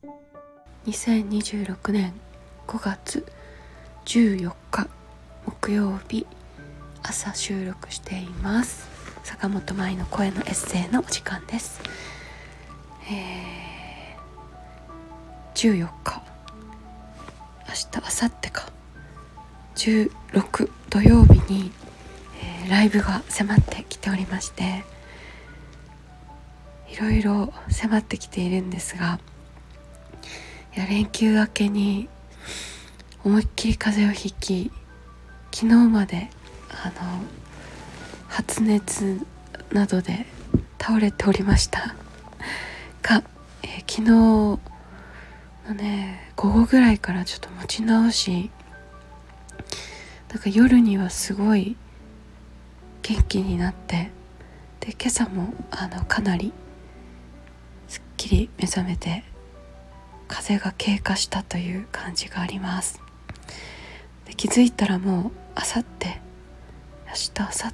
2026年5月14日木曜日、朝収録しています。坂本舞の声のエッセイのお時間です。14日、明日、明後日か、16土曜日に、ライブが迫ってきておりまして、いろいろ迫ってきているんですが、連休明けに思いっきり風邪をひき、昨日まで発熱などで倒れておりましたが、昨日のね午後ぐらいからちょっと持ち直し、だから夜にはすごい元気になって、で今朝もかなりすっきり目覚めて、風邪が経過したという感じがあります。で気づいたらもう明後日、明日、明後日、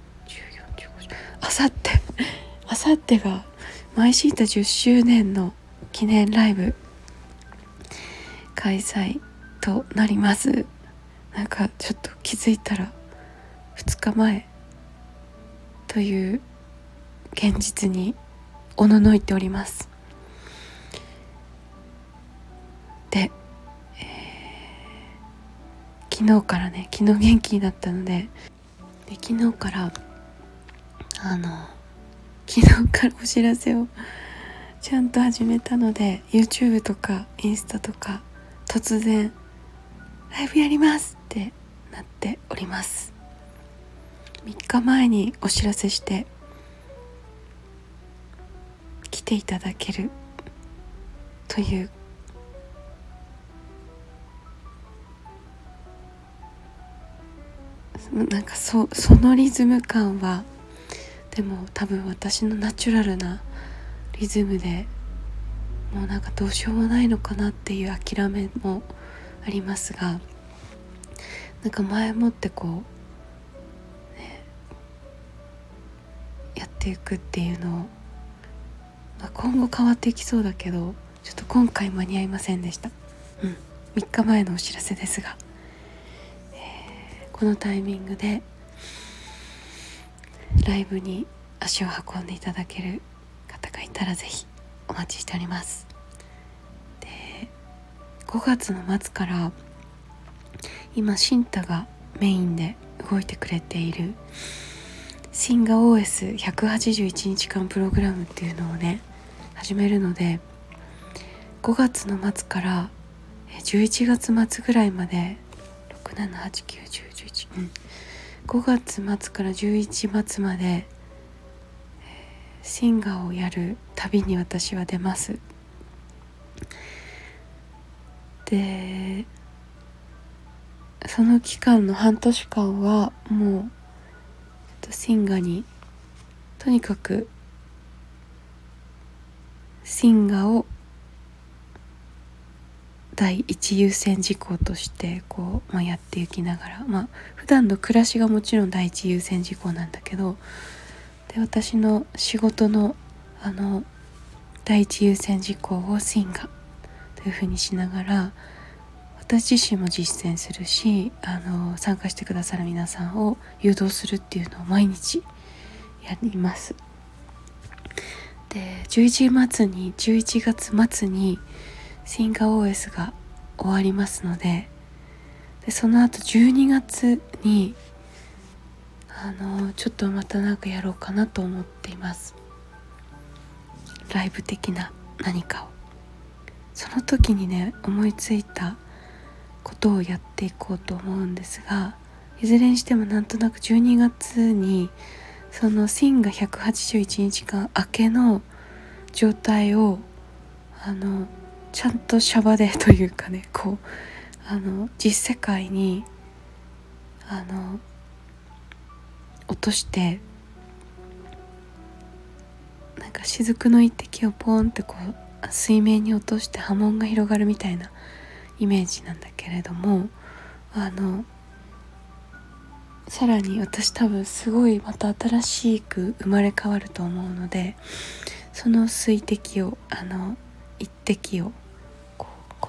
明後日がマイシータ10周年の記念ライブ開催となります。なんかちょっと気づいたら2日前という現実におののいております。で、昨日元気になったので、昨日からお知らせをちゃんと始めたので、 YouTube とかインスタとか突然ライブやりますってなっております。3日前にお知らせして来ていただけるという、なんかそのリズム感はでも多分私のナチュラルなリズムで、もうなんかどうしようもないのかなっていう諦めもありますが、なんか前もってやっていくっていうのを、今後変わっていきそうだけど、ちょっと今回間に合いませんでした。3日前のお知らせですが、このタイミングでライブに足を運んでいただける方がいたらぜひお待ちしております。で、5月の末から今シンタがメインで動いてくれているシンガ OS181 日間プログラムっていうのをね始めるので、5月の末から11月末ぐらいまで5月末から11月までシンガをやる旅に私は出ます。でその期間の半年間はもうシンガにとにかくシンガを第一優先事項としてやっていきながら、普段の暮らしがもちろん第一優先事項なんだけど、で私の仕事の第一優先事項をシンガというふうにしながら、私自身も実践するし、参加してくださる皆さんを誘導するっていうのを毎日やります。で11月末にシンガ OS が終わりますので、その後12月にちょっとまたなんかやろうかなと思っています。ライブ的な何かを。その時にね思いついたことをやっていこうと思うんですが、いずれにしてもなんとなく12月にそのシンガ181日間明けの状態をちゃんとシャバでというかね、実世界に落として、なんか雫の一滴をポンって水面に落として波紋が広がるみたいなイメージなんだけれども、さらに私多分すごいまた新しく生まれ変わると思うので、その水滴を一滴を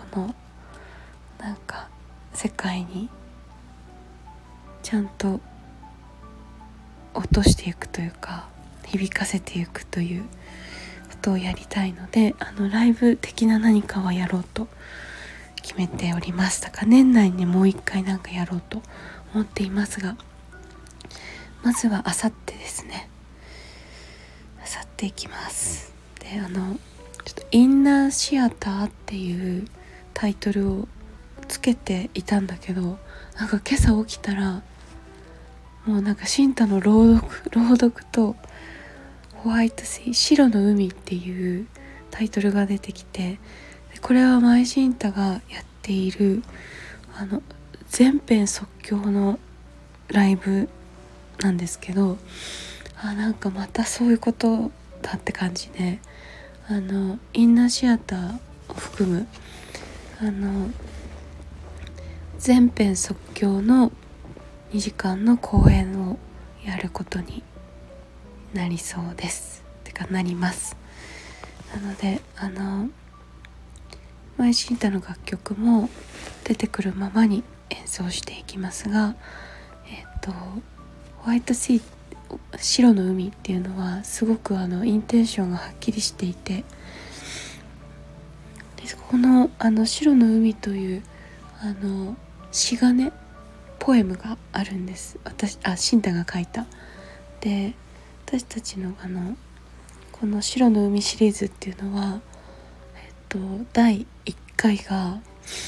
のなんか世界にちゃんと落としていくというか響かせていくということをやりたいので、ライブ的な何かはやろうと決めております。だから年内にもう一回なんかやろうと思っていますが、まずはあさってですね。あさっていきます。でちょっとインナーシアターっていうタイトルをつけていたんだけど、なんか今朝起きたらもうなんかシンタの朗読とホワイトシー、白の海っていうタイトルが出てきて、これは前シンタがやっている全編即興のライブなんですけど、なんかまたそういうことだって感じで、インナーシアターを含む全編即興の2時間の公演をやることになりそうです。てかなります。なので前シンタの楽曲も出てくるままに演奏していきますが、ホワイトシー、白の海っていうのはすごくインテンションがはっきりしていて、でこの白の海という詩がね、ポエムがあるんです。シンタが書いた。で私たちのこの白の海シリーズっていうのは第1回が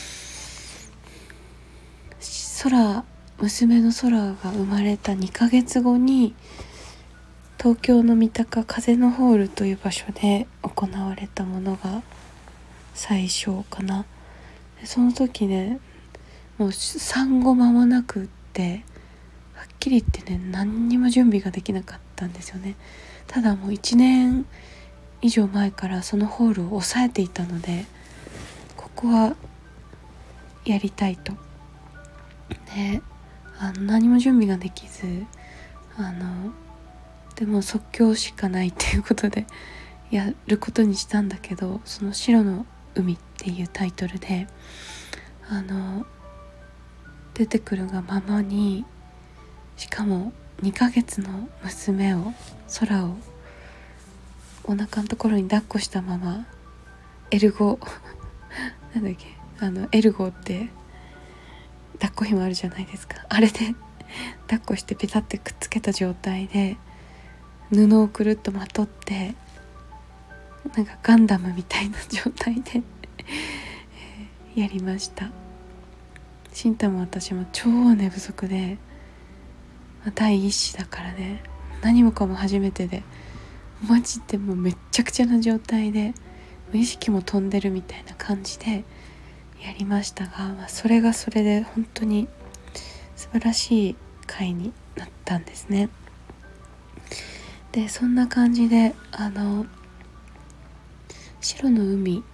娘の空が生まれた2ヶ月後に東京の三鷹風のホールという場所で行われたものが最初かな。でその時ね、もう産後間もなくってはっきり言ってね、何にも準備ができなかったんですよね。ただもう1年以上前からそのホールを抑えていたので、ここはやりたいと。で何も準備ができずでも即興しかないっていうことでやることにしたんだけど、その白の海っていうタイトルで出てくるがままに、しかも2ヶ月の娘を空をお腹のところに抱っこしたままエルゴなんだっけエルゴって抱っこ紐あるじゃないですか。あれで抱っこしてペタってくっつけた状態で布をくるっとまとって、なんかガンダムみたいな状態でやりました。シンタも私も超寝不足で、第一子だからね、何もかも初めてで、マジでもうめっちゃくちゃな状態で意識も飛んでるみたいな感じでやりましたが、それがそれで本当に素晴らしい回になったんですね。でそんな感じで白の海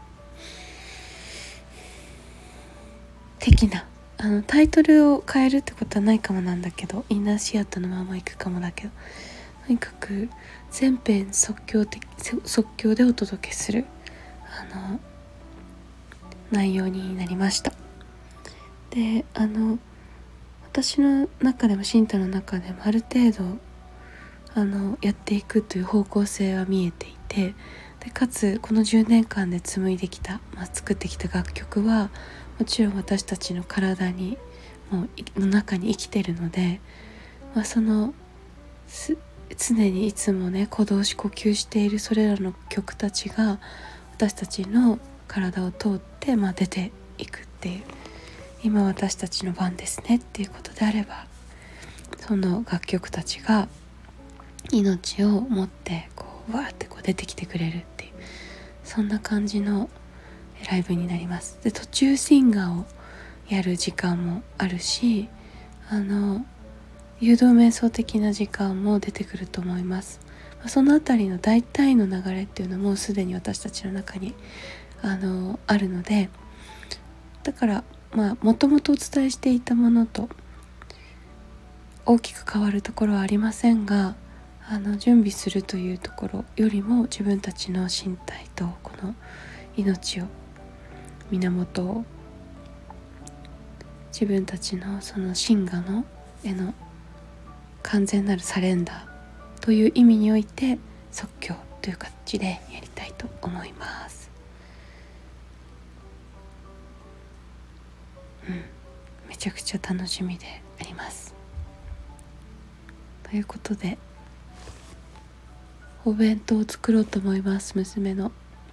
的なタイトルを変えるってことはないかもなんだけど、インナーシアターのまま行くかもだけど、とにかく全編即興でお届けする内容になりました。で私の中でもシンタの中でもある程度やっていくという方向性は見えていて、でかつこの10年間で紡いできた、作ってきた楽曲はもちろん私たちの体にの中に生きているので、その常にいつもね鼓動し呼吸しているそれらの曲たちが私たちの体を通って、出ていくっていう、今私たちの番ですねっていうことであれば、その楽曲たちが命を持ってわーって出てきてくれるっていう、そんな感じのライブになります。で途中シンガーをやる時間もあるし、誘導瞑想的な時間も出てくると思います。そのあたりの大体の流れっていうのはもうすでに私たちの中にあるので、だからもともとお伝えしていたものと大きく変わるところはありませんが、準備するというところよりも自分たちの身体とこの命を源を自分たちのその真我のへの完全なるサレンダーという意味において即興という形でやりたいと思います。めちゃくちゃ楽しみであります。ということでお弁当を作ろうと思います。娘の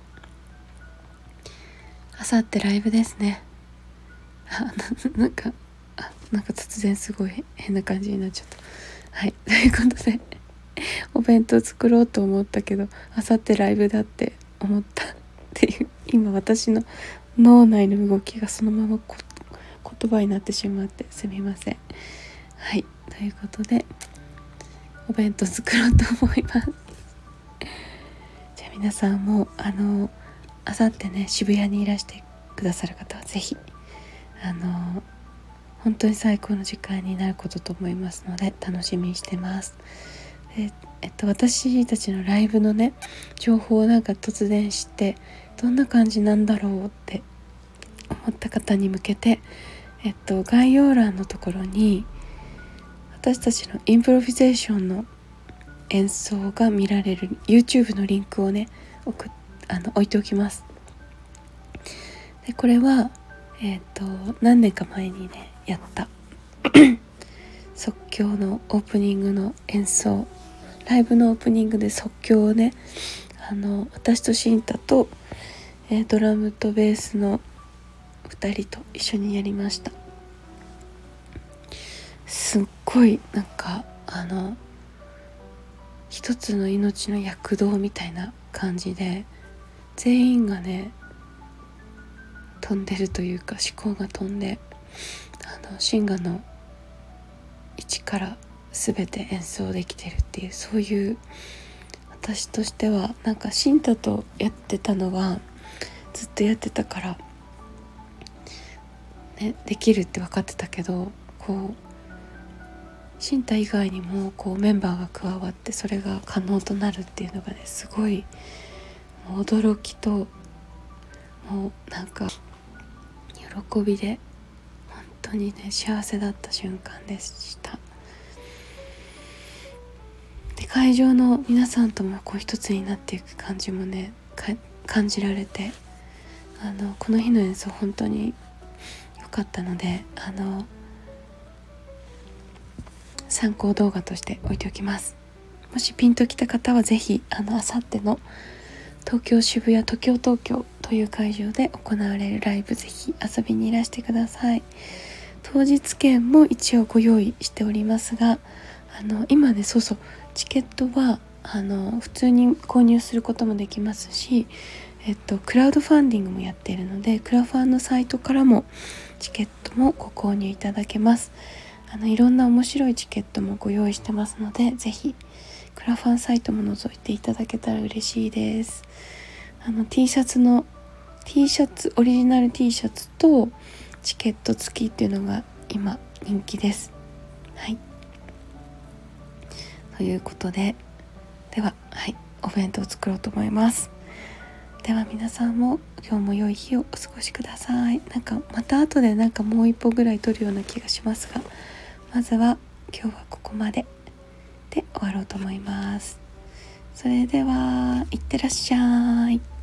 あさってライブですね。なんか突然すごい変な感じになっちゃった。はい、ということでお弁当作ろうと思ったけどあさってライブだって思ったっていう、今私の脳内の動きがそのまま言葉になってしまってすみません。はい、ということでお弁当作ろうと思います。じゃあ皆さんもあさってね渋谷にいらしてくださる方はぜひ本当に最高の時間になることと思いますので楽しみにしてます。で私たちのライブのね情報を突然知ってどんな感じなんだろうって思った方に向けて、概要欄のところに私たちのインプロビゼーションの演奏が見られる YouTube のリンクをね置いておきます。でこれは、何年か前にねやった即興のオープニングの演奏、ライブのオープニングで即興をね私とシンタと、ドラムとベースの2人と一緒にやりました。すっごい一つの命の躍動みたいな感じで全員がね飛んでるというか思考が飛んで真我の位置から全て演奏できてるっていう、そういう私としてはシンタとやってたのはずっとやってたからねできるって分かってたけどシンタ以外にもメンバーが加わってそれが可能となるっていうのがねすごい驚きともう喜びで本当にね幸せだった瞬間でした。で会場の皆さんとも一つになっていく感じもね感じられてこの日の演奏本当に良かったので参考動画として置いておきます。もしピンときた方はぜひあさっての東京渋谷東京という会場で行われるライブぜひ遊びにいらしてください。当日券も一応ご用意しておりますが今ねチケットは普通に購入することもできますし、クラウドファンディングもやっているのでクラファンのサイトからもチケットもご購入いただけます。いろんな面白いチケットもご用意してますのでぜひクラファンサイトも覗いていただけたら嬉しいです。T シャツオリジナル T シャツとチケット付きっていうのが今人気です。はい、ということでは、お弁当を作ろうと思います。では皆さんも今日も良い日をお過ごしください。また後でもう一歩ぐらい撮るような気がしますが、まずは今日はここまでで終わろうと思います。それではいってらっしゃい。